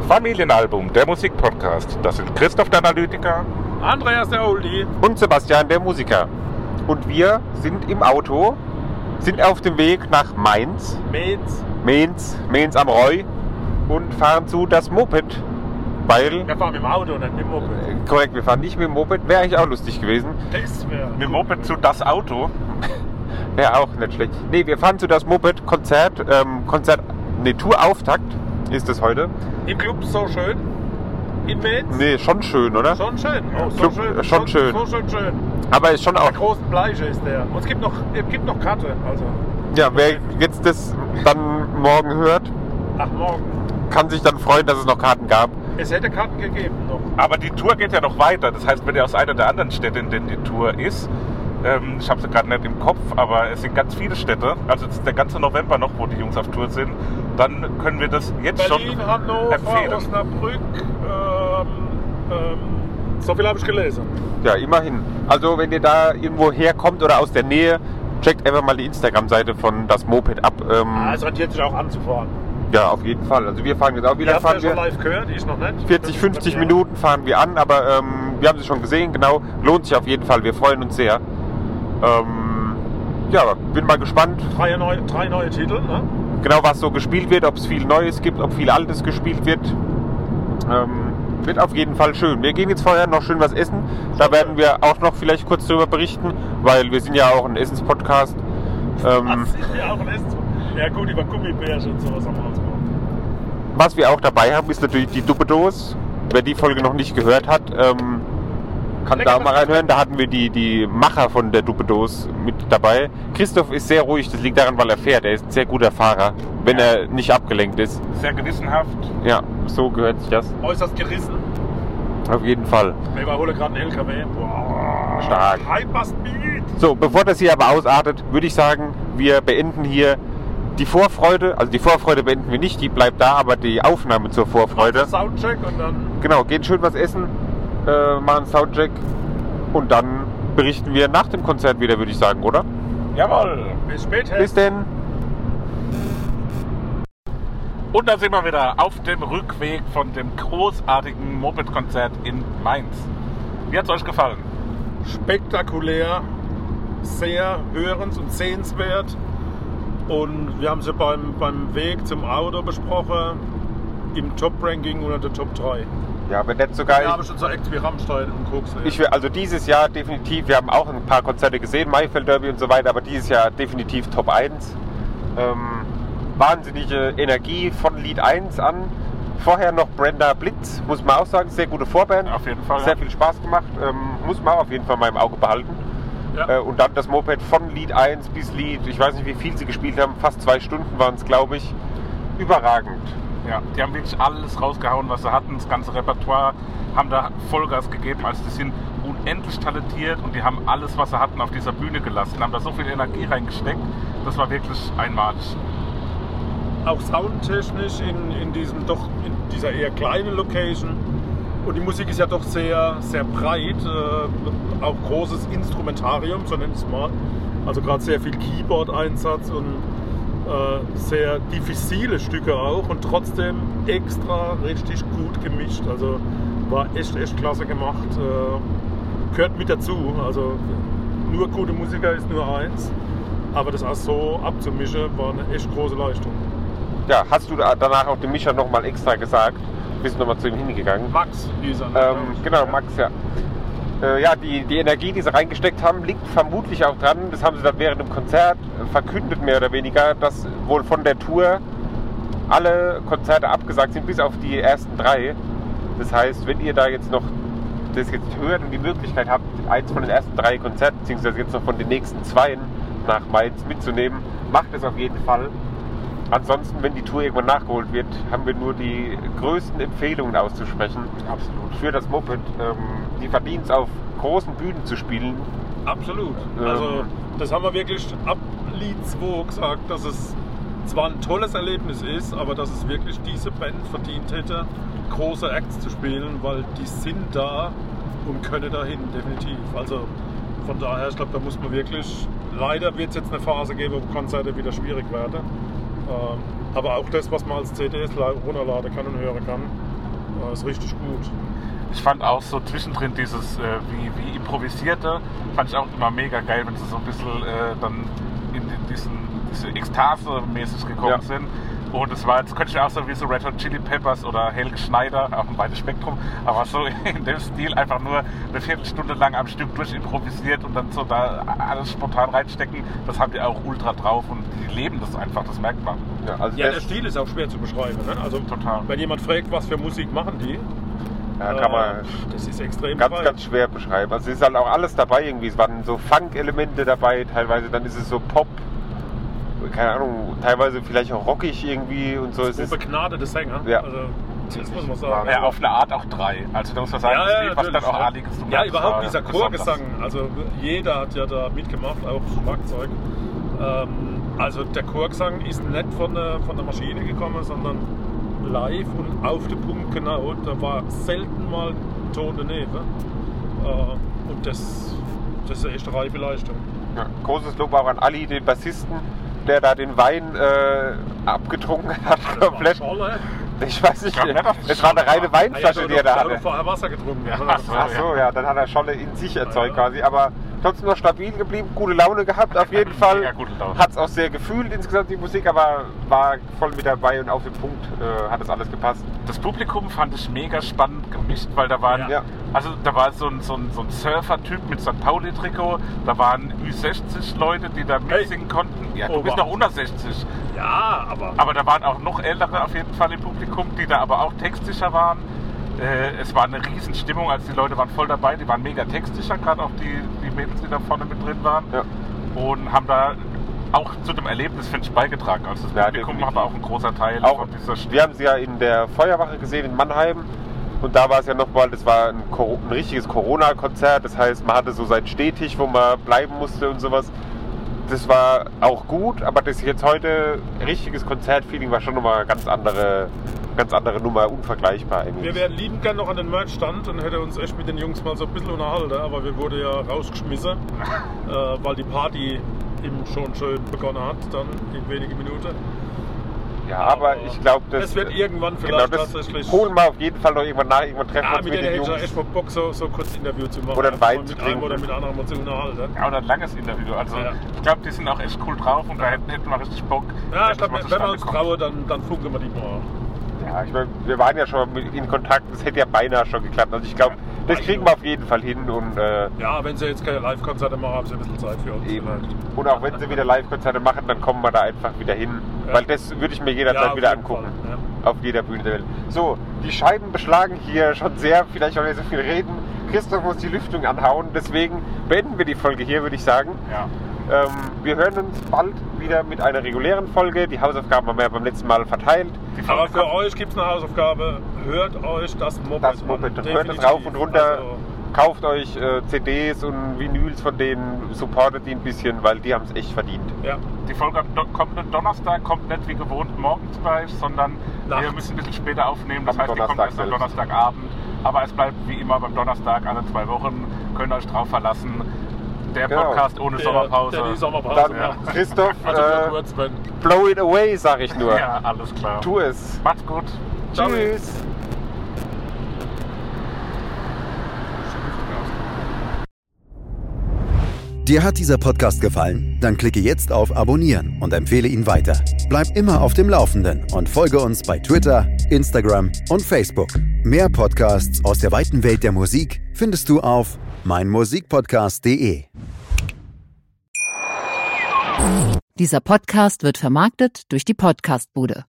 Familienalbum, der Musikpodcast. Das sind Christoph der Analytiker, Andreas der Oldie und Sebastian der Musiker. Und wir sind im Auto, sind auf dem Weg nach Mainz am Roy und fahren zu das Moped, weil... Wir fahren mit dem Auto, nicht mit dem Moped. Korrekt, wir fahren nicht mit dem Moped, wäre eigentlich auch lustig gewesen. Das wäre... mit dem Moped zu das Auto. Wäre auch nicht schlecht. Nee, wir fahren zu das Moped, Tourauftakt ist es heute. Im Club so schön? In Mainz? Nee, schon schön, oder? Schon schön. Oh, so Club, schön. schon schön. So schön. Aber ist schon auch... Der großen Bleiche ist der. Und es gibt noch Karte, also... Ja, wer jetzt das dann morgen hört, morgen. kann sich dann freuen, dass es noch Karten gab. Es hätte Karten gegeben noch. Aber die Tour geht ja noch weiter. Das heißt, wenn ihr aus einer der anderen Städte, in denen die Tour ist, ich habe sie gerade nicht im Kopf, aber es sind ganz viele Städte, also es ist der ganze November noch, wo die Jungs auf Tour sind, dann können wir das jetzt Berlin, schon Hannover, empfehlen. Osnabrück, so viel habe ich gelesen. Ja, immerhin. Also wenn ihr da irgendwo herkommt oder aus der Nähe, checkt einfach mal die Instagram-Seite von das Moped ab. Es rentiert sich auch anzufahren. Ja, auf jeden Fall. Also wir fahren jetzt auch wieder. Fahren wir schon live gehört, ich noch nicht. 40, 50 Minuten fahren wir an, aber wir haben sie schon gesehen, genau. Lohnt sich auf jeden Fall, wir freuen uns sehr. Ja, bin mal gespannt. Drei neue Titel, ne? Genau, was so gespielt wird, ob es viel Neues gibt, ob viel Altes gespielt wird. Wird auf jeden Fall schön. Wir gehen jetzt vorher noch schön was essen. Da werden wir auch noch vielleicht kurz drüber berichten, weil wir sind ja auch ein Essenspodcast. Was sind wir auch ein Essenspodcast? Ja gut, über Gummibärchen und sowas haben wir uns gemacht. Was wir auch dabei haben, ist natürlich die Duppedos. Wer die Folge noch nicht gehört hat, kann da mal reinhören. Da hatten wir die Macher von der Duppedos mit dabei. Christoph ist sehr ruhig, das liegt daran, weil er fährt. Er ist ein sehr guter Fahrer, wenn er nicht abgelenkt ist. Sehr gewissenhaft. Ja, so gehört sich das. Äußerst gerissen. Auf jeden Fall. Wir überholen gerade einen LKW. Boah. Stark. Hyperspeed. So, bevor das hier aber ausartet, würde ich sagen, wir beenden hier die Vorfreude. Also die Vorfreude beenden wir nicht, die bleibt da, aber die Aufnahme zur Vorfreude. Soundcheck und dann... Genau, gehen schön was essen, machen Soundcheck und dann berichten wir nach dem Konzert wieder, würde ich sagen, oder? Jawohl. Bis später. Bis denn. Und dann sind wir wieder auf dem Rückweg von dem großartigen Moped-Konzert in Mainz. Wie hat es euch gefallen? Spektakulär, sehr hörens- und sehenswert. Und wir haben sie beim Weg zum Auto besprochen, im Top-Ranking unter der Top 3. Ja, wenn nicht sogar... Wir haben schon so Acts wie Rammstein und Koks. Also dieses Jahr definitiv, wir haben auch ein paar Konzerte gesehen, Maifeld Derby und so weiter, aber dieses Jahr definitiv Top 1. Wahnsinnige Energie von Lied 1 an. Vorher noch Brenda Blitz, muss man auch sagen, sehr gute Vorband. Auf jeden Fall. Sehr viel Spaß gemacht, muss man auch auf jeden Fall mal im Auge behalten. Ja. Und dann das Moped von Lied 1 bis Lied, ich weiß nicht wie viel sie gespielt haben, fast 2 Stunden waren es, glaube ich. Überragend. Ja, die haben wirklich alles rausgehauen, was sie hatten, das ganze Repertoire, haben da Vollgas gegeben. Also die sind unendlich talentiert und die haben alles, was sie hatten, auf dieser Bühne gelassen, haben da so viel Energie reingesteckt, das war wirklich einmalig. Auch soundtechnisch in dieser eher kleinen Location. Und die Musik ist ja doch sehr, sehr breit, auch großes Instrumentarium, so nennt es mal. Also gerade sehr viel Keyboard-Einsatz und sehr diffizile Stücke auch und trotzdem extra richtig gut gemischt. Also war echt klasse gemacht. Gehört mit dazu. Also nur gute Musiker ist nur eins, aber das auch so abzumischen war eine echt große Leistung. Ja, hast du danach auch dem Mischer nochmal extra gesagt? Bist du nochmal zu ihm hingegangen? Max hieß er. Genau, Max, ja. Ja, die Energie, die sie reingesteckt haben, liegt vermutlich auch dran, das haben sie dann während dem Konzert verkündet, mehr oder weniger, dass wohl von der Tour alle Konzerte abgesagt sind, bis auf die ersten 3. Das heißt, wenn ihr da jetzt noch das jetzt hört und die Möglichkeit habt, eins von den ersten 3 Konzerten, beziehungsweise jetzt noch von den nächsten 2 nach Mainz mitzunehmen, macht es auf jeden Fall. Ansonsten, wenn die Tour irgendwann nachgeholt wird, haben wir nur die größten Empfehlungen auszusprechen. Absolut. Für das Moped. Die verdient es, auf großen Bühnen zu spielen. Absolut. Also das haben wir wirklich ab Lied 2 gesagt, dass es zwar ein tolles Erlebnis ist, aber dass es wirklich diese Band verdient hätte, große Acts zu spielen, weil die sind da und können dahin, definitiv. Also von daher, ich glaube, da muss man wirklich, leider wird es jetzt eine Phase geben, wo Konzerte wieder schwierig werden. Aber auch das, was man als CDs runterladen kann und hören kann, Das ist richtig gut. Ich fand auch so zwischendrin dieses wie improvisierte, fand ich auch immer mega geil, wenn sie so ein bisschen dann in diese Ekstase mäßig gekommen sind. Und es war, jetzt könnte ich auch so wie so Red Hot Chili Peppers oder Helge Schneider, auch ein weites Spektrum, aber so in dem Stil einfach nur eine Viertelstunde lang am Stück durch improvisiert und dann so da alles spontan reinstecken, das haben die auch ultra drauf und die leben das einfach, das merkt man. Ja, also der Stil ist auch schwer zu beschreiben. Ne? Also total. Wenn jemand fragt, was für Musik machen die, kann man das ist extrem ganz schwer beschreiben. Also es ist halt auch alles dabei irgendwie. Es waren so Funk-Elemente dabei, teilweise dann ist es so Pop, keine Ahnung, teilweise vielleicht auch rockig irgendwie und so. So begnadete Sänger. Ja. Also, das muss man sagen. Ja, auf eine Art auch 3. Also da muss man sagen, das Lied, was dann auch Aliges zu ja, überhaupt dieser Chorgesang. Also jeder hat ja da mitgemacht, auch Schlagzeug. Also der Chorgesang ist nicht von der Maschine gekommen, sondern live und auf den Punkt genau. Da war selten mal ein Ton daneben. Und das ist eine echte reife Leistung. Ja, großes Lob auch an Ali, den Bassisten, der da den Wein abgetrunken hat. Komplett. Ich weiß nicht, es war eine reine Weinflasche, die er da hatte. Vorher Wasser getrunken. Ja. Ach so, ja, dann hat er Scholle in sich erzeugt quasi. Aber trotzdem noch stabil geblieben, gute Laune gehabt auf jeden Fall. Hat es auch sehr gefühlt insgesamt die Musik, aber war voll mit dabei und auf den Punkt hat es alles gepasst. Das Publikum fand ich mega spannend gemischt, weil da waren, also da war so ein Surfer-Typ mit St. Pauli-Trikot, da waren Ü60 Leute, die da mitsingen konnten. Ja, du bist noch unter 60. Ja, aber da waren auch noch Ältere auf jeden Fall im Publikum, die da aber auch textsicher waren. Es war eine riesen Stimmung, also die Leute waren voll dabei, die waren mega textsicher, gerade auch die Mädels, die da vorne mit drin waren. Ja. Und haben da auch zu dem Erlebnis, finde ich, beigetragen. Also das Publikum war auch ein großer Teil auch von dieser Stimmung. Wir haben sie ja in der Feuerwache gesehen in Mannheim. Und da war es ja nochmal, das war ein richtiges Corona-Konzert. Das heißt, man hatte so seinen Stehtisch, wo man bleiben musste und sowas. Das war auch gut, aber das jetzt heute richtiges Konzertfeeling war schon nochmal ganz andere Nummer, unvergleichbar eigentlich. Wir wären liebend gern noch an den Merchstand und hätte uns echt mit den Jungs mal so ein bisschen unterhalten, aber wir wurden ja rausgeschmissen, weil die Party eben schon schön begonnen hat, dann in wenigen Minuten. Ja, aber ich glaube, das wird irgendwann vielleicht tatsächlich... Holen wir auf jeden Fall noch irgendwann nach, irgendwann treffen wir uns mit den Jungs. Ja, echt mal Bock, so kurz Interview zu machen. Oder ein Wein zu trinken. Oder mit anderen mal zu unterhalten. Ja, oder ein langes Interview. Also ich glaube, die sind auch echt cool drauf und da hätten wir richtig Bock. Ja, ich glaube, wenn wir uns trauen, dann funken wir die mal. Ja, ich meine, wir waren ja schon in Kontakt, das hätte ja beinahe schon geklappt. Also ich glaube, das kriegen wir auf jeden Fall hin. Und, ja, wenn sie jetzt keine Live-Konzerte machen, haben sie ein bisschen Zeit für uns. Eben. Und auch wenn sie wieder Live-Konzerte machen, dann kommen wir da einfach wieder hin. Ja. Weil das würde ich mir jederzeit wieder angucken. Ja. Auf jeder Bühne der Welt. So, die Scheiben beschlagen hier schon sehr, vielleicht wollen wir so viel reden. Christoph muss die Lüftung anhauen, deswegen beenden wir die Folge hier, würde ich sagen. Ja. Wir hören uns bald wieder mit einer regulären Folge. Die Hausaufgaben haben wir ja beim letzten Mal verteilt. Aber für euch gibt es eine Hausaufgabe. Hört euch das Moped an. Hört es rauf und runter. Also kauft euch CDs und Vinyls von denen. Supportet die ein bisschen, weil die haben es echt verdient. Ja. Die Folge kommt am Donnerstag, kommt nicht wie gewohnt morgens gleich, sondern wir müssen ein bisschen später aufnehmen. Das heißt, die kommt erst am Donnerstagabend. Aber es bleibt wie immer beim Donnerstag alle 2 Wochen. Könnt ihr euch drauf verlassen. Der Podcast ohne Sommerpause. Die Sommerpause. Dann, Christoph, blow it away, sag ich nur. Ja, alles klar. Tu es. Macht's gut. Tschüss. Dir hat dieser Podcast gefallen? Dann klicke jetzt auf Abonnieren und empfehle ihn weiter. Bleib immer auf dem Laufenden und folge uns bei Twitter, Instagram und Facebook. Mehr Podcasts aus der weiten Welt der Musik findest du auf meinmusikpodcast.de. Dieser Podcast wird vermarktet durch die Podcastbude.